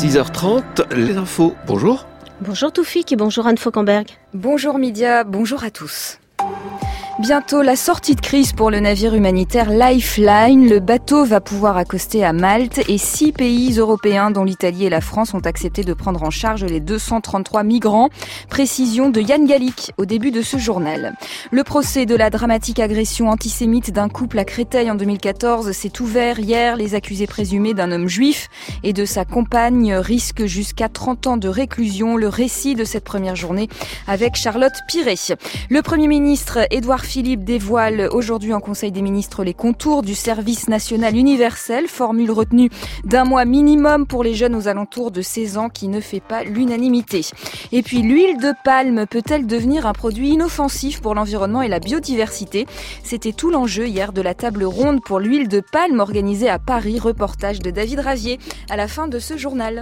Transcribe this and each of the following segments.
6h30, les infos. Bonjour. Bonjour Toufik et bonjour Anne Fauquemberg. Bonjour Midia, bonjour à tous. Bientôt la sortie de crise pour le navire humanitaire Lifeline. Le bateau va pouvoir accoster à Malte et 6 pays européens, dont l'Italie et la France, ont accepté de prendre en charge les 233 migrants. Précision de Yann Gallic au début de ce journal. Le procès de la dramatique agression antisémite d'un couple à Créteil en 2014 s'est ouvert hier. Les accusés présumés d'un homme juif et de sa compagne risquent jusqu'à 30 ans de réclusion. Le récit de cette première journée avec Charlotte Piré. Le Premier ministre Édouard Philippe dévoile aujourd'hui en Conseil des ministres les contours du service national universel, formule retenue d'1 mois minimum pour les jeunes aux alentours de 16 ans qui ne fait pas l'unanimité. Et puis l'huile de palme peut-elle devenir un produit inoffensif pour l'environnement et la biodiversité ? C'était tout l'enjeu hier de la table ronde pour l'huile de palme organisée à Paris, reportage de David Ravier à la fin de ce journal.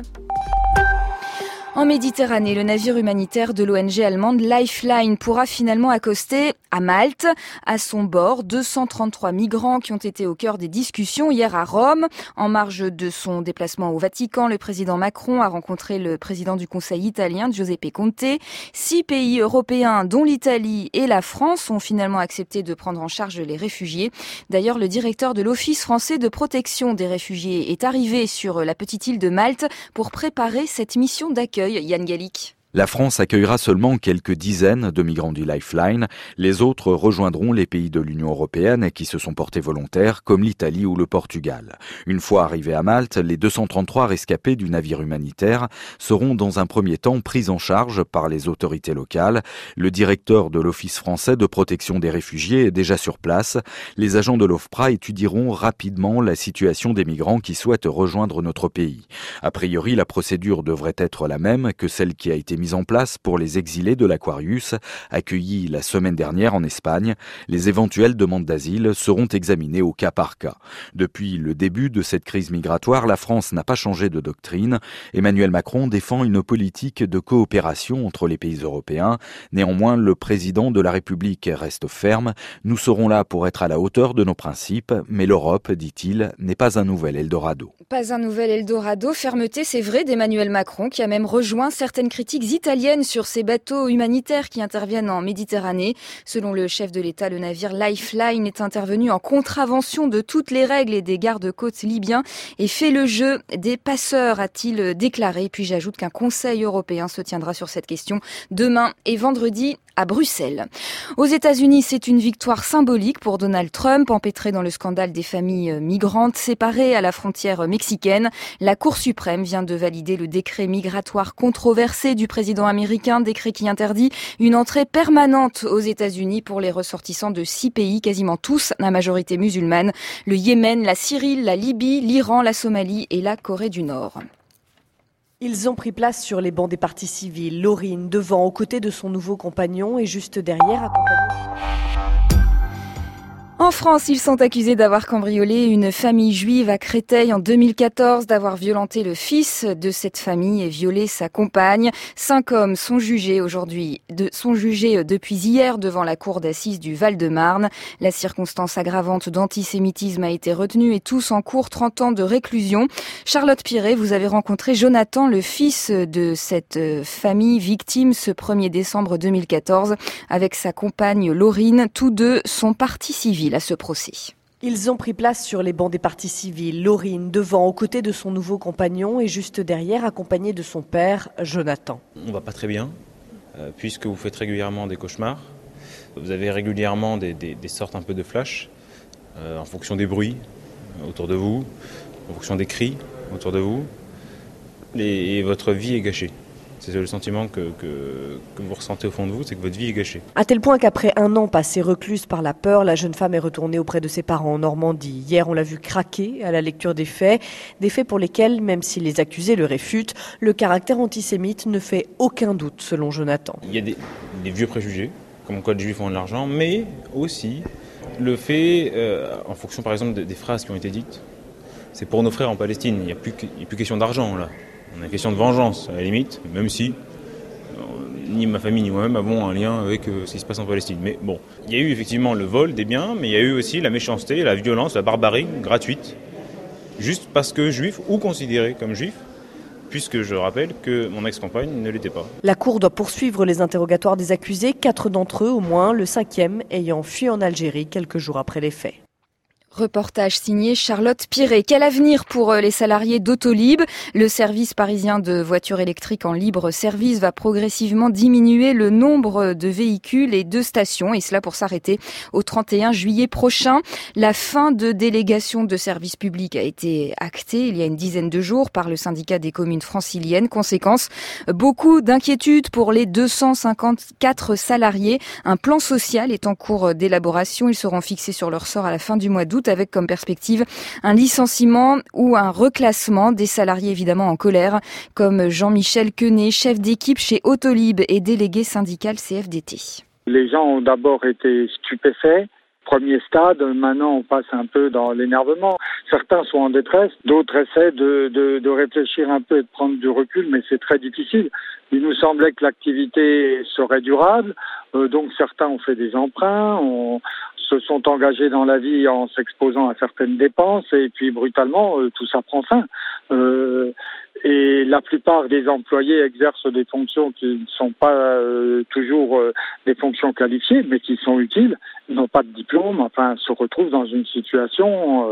En Méditerranée, le navire humanitaire de l'ONG allemande Lifeline pourra finalement accoster à Malte. À son bord, 233 migrants qui ont été au cœur des discussions hier à Rome. En marge de son déplacement au Vatican, le président Macron a rencontré le président du Conseil italien, Giuseppe Conte. 6 pays européens, dont l'Italie et la France, ont finalement accepté de prendre en charge les réfugiés. D'ailleurs, le directeur de l'Office français de protection des réfugiés est arrivé sur la petite île de Malte pour préparer cette mission d'accueil. Yann Gallic. La France accueillera seulement quelques dizaines de migrants du Lifeline. Les autres rejoindront les pays de l'Union européenne qui se sont portés volontaires, comme l'Italie ou le Portugal. Une fois arrivés à Malte, les 233 rescapés du navire humanitaire seront dans un premier temps pris en charge par les autorités locales. Le directeur de l'Office français de protection des réfugiés est déjà sur place. Les agents de l'OFPRA étudieront rapidement la situation des migrants qui souhaitent rejoindre notre pays. A priori, la procédure devrait être la même que celle qui a été mise en place pour les exilés de l'Aquarius, accueillis la semaine dernière en Espagne. Les éventuelles demandes d'asile seront examinées au cas par cas. Depuis le début de cette crise migratoire, la France n'a pas changé de doctrine. Emmanuel Macron défend une politique de coopération entre les pays européens. Néanmoins, le président de la République reste ferme. Nous serons là pour être à la hauteur de nos principes, mais l'Europe, dit-il, n'est pas un nouvel Eldorado. Pas un nouvel Eldorado. Fermeté, c'est vrai, d'Emmanuel Macron, qui a même rejoint certaines critiques italienne sur ces bateaux humanitaires qui interviennent en Méditerranée. Selon le chef de l'État, le navire Lifeline est intervenu en contravention de toutes les règles et des gardes-côtes libyens et fait le jeu des passeurs, a-t-il déclaré. Puis j'ajoute qu'un Conseil européen se tiendra sur cette question demain et vendredi à Bruxelles. Aux États-Unis, c'est une victoire symbolique pour Donald Trump, empêtré dans le scandale des familles migrantes séparées à la frontière mexicaine. La Cour suprême vient de valider le décret migratoire controversé du président américain, décret qui interdit une entrée permanente aux États-Unis pour les ressortissants de 6 pays, quasiment tous à majorité musulmane, le Yémen, la Syrie, la Libye, l'Iran, la Somalie et la Corée du Nord. Ils ont pris place sur les bancs des partis civils. Laurine, devant, aux côtés de son nouveau compagnon et juste derrière, accompagné... En France, ils sont accusés d'avoir cambriolé une famille juive à Créteil en 2014, d'avoir violenté le fils de cette famille et violé sa compagne. 5 hommes sont jugés depuis hier devant la cour d'assises du Val-de-Marne. La circonstance aggravante d'antisémitisme a été retenue et tous encourent 30 ans de réclusion. Charlotte Piré, vous avez rencontré Jonathan, le fils de cette famille victime, ce 1er décembre 2014, avec sa compagne Laurine. Tous deux sont partis civils à ce procès. Ils ont pris place sur les bancs des partis civils. Laurine, devant, aux côtés de son nouveau compagnon et juste derrière, accompagné de son père, Jonathan. On va pas très bien, puisque vous faites régulièrement des cauchemars. Vous avez régulièrement des sortes un peu de flash, en fonction des bruits autour de vous, en fonction des cris autour de vous, et votre vie est gâchée. C'est le sentiment que vous ressentez au fond de vous, c'est que votre vie est gâchée. À tel point qu'après 1 an passé recluse par la peur, la jeune femme est retournée auprès de ses parents en Normandie. Hier, on l'a vu craquer à la lecture des faits pour lesquels, même si les accusés le réfutent, le caractère antisémite ne fait aucun doute, selon Jonathan. Il y a des vieux préjugés, comme quoi les juifs ont de l'argent, mais aussi le fait, en fonction par exemple des phrases qui ont été dites, c'est pour nos frères en Palestine, il n'y a plus question d'argent là. On a une question de vengeance, à la limite, même si ni ma famille ni moi-même avons un lien avec ce qui se passe en Palestine. Mais bon, il y a eu effectivement le vol des biens, mais il y a eu aussi la méchanceté, la violence, la barbarie gratuite, juste parce que juifs ou considérés comme juifs, puisque je rappelle que mon ex-compagne ne l'était pas. La Cour doit poursuivre les interrogatoires des accusés, 4 d'entre eux au moins, le 5e ayant fui en Algérie quelques jours après les faits. Reportage signé Charlotte Piré. Quel avenir pour les salariés d'Autolib ? Le service parisien de voitures électriques en libre service va progressivement diminuer le nombre de véhicules et de stations, et cela pour s'arrêter au 31 juillet prochain. La fin de délégation de service public a été actée il y a une dizaine de jours par le syndicat des communes franciliennes. Conséquence, beaucoup d'inquiétudes pour les 254 salariés. Un plan social est en cours d'élaboration. Ils seront fixés sur leur sort à la fin du mois d'août, avec comme perspective un licenciement ou un reclassement. Des salariés évidemment en colère, comme Jean-Michel Quenet, chef d'équipe chez Autolib et délégué syndical CFDT. Les gens ont d'abord été stupéfaits. Premier stade, maintenant on passe un peu dans l'énervement. Certains sont en détresse, d'autres essaient de réfléchir un peu et de prendre du recul, mais c'est très difficile. Il nous semblait que l'activité serait durable, donc certains ont fait des emprunts, se sont engagés dans la vie en s'exposant à certaines dépenses, et puis brutalement tout ça prend fin. Et la plupart des employés exercent des fonctions qui ne sont pas toujours des fonctions qualifiées, mais qui sont utiles. Ils n'ont pas de diplôme, enfin se retrouvent dans une situation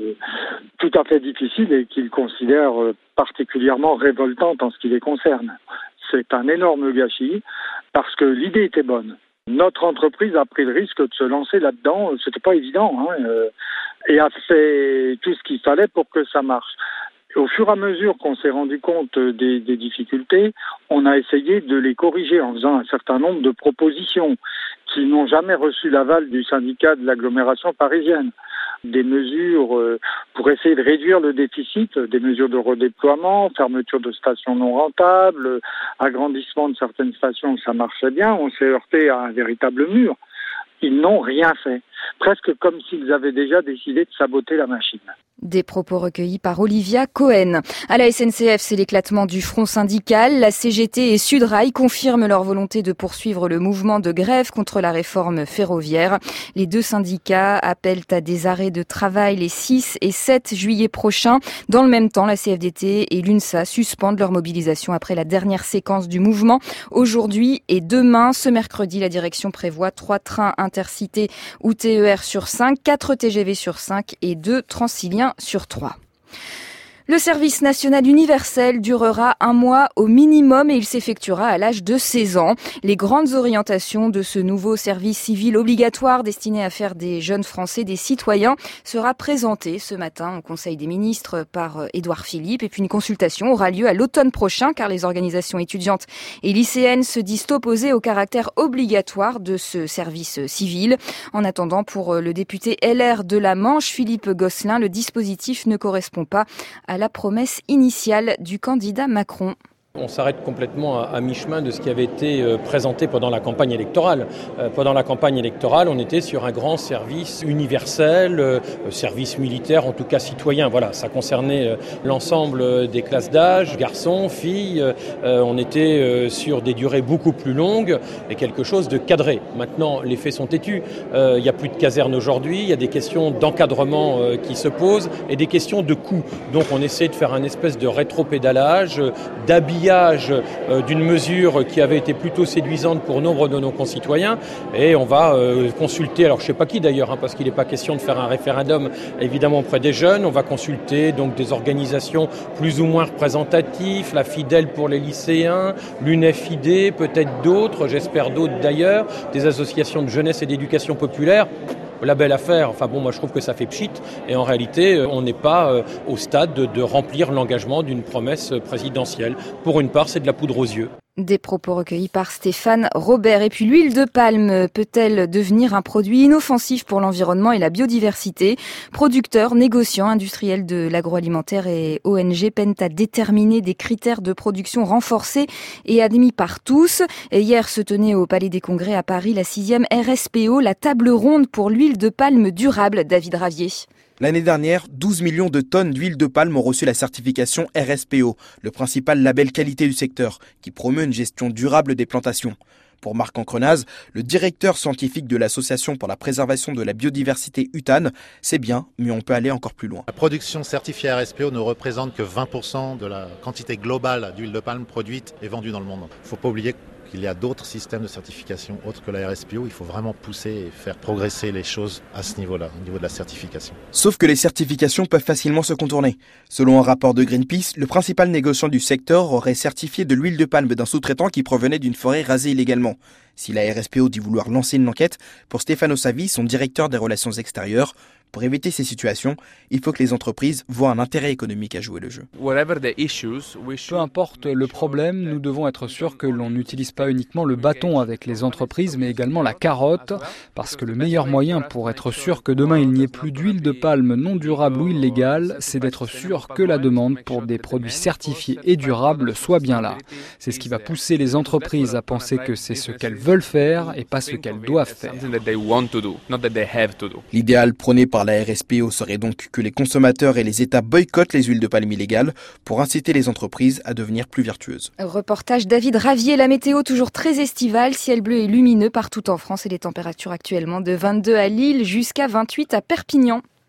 tout à fait difficile et qu'ils considèrent particulièrement révoltante en ce qui les concerne. C'est un énorme gâchis parce que l'idée était bonne. Notre entreprise a pris le risque de se lancer là-dedans, c'était pas évident, et a fait tout ce qu'il fallait pour que ça marche. Au fur et à mesure qu'on s'est rendu compte des difficultés, on a essayé de les corriger en faisant un certain nombre de propositions qui n'ont jamais reçu l'aval du syndicat de l'agglomération parisienne. Des mesures pour essayer de réduire le déficit, des mesures de redéploiement, fermeture de stations non rentables, agrandissement de certaines stations où ça marchait bien. On s'est heurté à un véritable mur. Ils n'ont rien fait, presque comme s'ils avaient déjà décidé de saboter la machine. Des propos recueillis par Olivia Cohen. À la SNCF, c'est l'éclatement du front syndical. La CGT et Sudrail confirment leur volonté de poursuivre le mouvement de grève contre la réforme ferroviaire. Les deux syndicats appellent à des arrêts de travail les 6 et 7 juillet prochains. Dans le même temps, la CFDT et l'UNSA suspendent leur mobilisation après la dernière séquence du mouvement. Aujourd'hui et demain, ce mercredi, la direction prévoit 3 trains intercités ou TER sur 5, 4 TGV sur 5 et 2 Transiliens sur 3. Le service national universel durera 1 mois au minimum et il s'effectuera à l'âge de 16 ans. Les grandes orientations de ce nouveau service civil obligatoire destiné à faire des jeunes Français des citoyens sera présenté ce matin au Conseil des ministres par Édouard Philippe. Et puis une consultation aura lieu à l'automne prochain car les organisations étudiantes et lycéennes se disent opposées au caractère obligatoire de ce service civil. En attendant, pour le député LR de la Manche, Philippe Gosselin, le dispositif ne correspond pas à la promesse initiale du candidat Macron. On s'arrête complètement à mi-chemin de ce qui avait été présenté pendant la campagne électorale. Pendant la campagne électorale, on était sur un grand service universel, service militaire, en tout cas citoyen. Voilà, ça concernait l'ensemble des classes d'âge, garçons, filles. On était sur des durées beaucoup plus longues et quelque chose de cadré. Maintenant, les faits sont têtus. Il n'y a plus de caserne aujourd'hui. Il y a des questions d'encadrement qui se posent et des questions de coût. Donc, on essaie de faire un espèce de rétropédalage, d'habillage d'une mesure qui avait été plutôt séduisante pour nombre de nos concitoyens et on va consulter, alors je ne sais pas qui d'ailleurs, parce qu'il n'est pas question de faire un référendum évidemment auprès des jeunes, on va consulter donc des organisations plus ou moins représentatives, la Fidèle pour les lycéens, l'UNEFID, peut-être d'autres, j'espère d'autres d'ailleurs, des associations de jeunesse et d'éducation populaire. La belle affaire, enfin bon, moi je trouve que ça fait pchit et en réalité on n'est pas au stade de remplir l'engagement d'une promesse présidentielle. Pour une part, c'est de la poudre aux yeux. Des propos recueillis par Stéphane Robert. Et puis l'huile de palme peut-elle devenir un produit inoffensif pour l'environnement et la biodiversité ? Producteurs, négociants, industriels de l'agroalimentaire et ONG peinent à déterminer des critères de production renforcés et admis par tous. Et hier se tenait au Palais des Congrès à Paris la 6e RSPO, la table ronde pour l'huile de palme durable. David Ravier. L'année dernière, 12 millions de tonnes d'huile de palme ont reçu la certification RSPO, le principal label qualité du secteur, qui promeut une gestion durable des plantations. Pour Marc Ancrenaz, le directeur scientifique de l'Association pour la préservation de la biodiversité UTAN, c'est bien, mais on peut aller encore plus loin. La production certifiée RSPO ne représente que 20% de la quantité globale d'huile de palme produite et vendue dans le monde. Il ne faut pas oublier qu'il y a d'autres systèmes de certification autres que la RSPO. Il faut vraiment pousser et faire progresser les choses à ce niveau-là, au niveau de la certification. Sauf que les certifications peuvent facilement se contourner. Selon un rapport de Greenpeace, le principal négociant du secteur aurait certifié de l'huile de palme d'un sous-traitant qui provenait d'une forêt rasée illégalement. Si la RSPO dit vouloir lancer une enquête, pour Stefano Savi, son directeur des relations extérieures, pour éviter ces situations, il faut que les entreprises voient un intérêt économique à jouer le jeu. Peu importe le problème, nous devons être sûrs que l'on n'utilise pas uniquement le bâton avec les entreprises, mais également la carotte, parce que le meilleur moyen pour être sûr que demain il n'y ait plus d'huile de palme non durable ou illégale, c'est d'être sûr que la demande pour des produits certifiés et durables soit bien là. C'est ce qui va pousser les entreprises à penser que c'est ce qu'elles veulent faire et pas ce qu'elles doivent faire. L'idéal prôné par la RSPO serait donc que les consommateurs et les États boycottent les huiles de palme illégales pour inciter les entreprises à devenir plus vertueuses. Reportage David Ravier, la météo toujours très estivale, ciel bleu et lumineux partout en France et les températures actuellement de 22 à Lille jusqu'à 28 à Perpignan.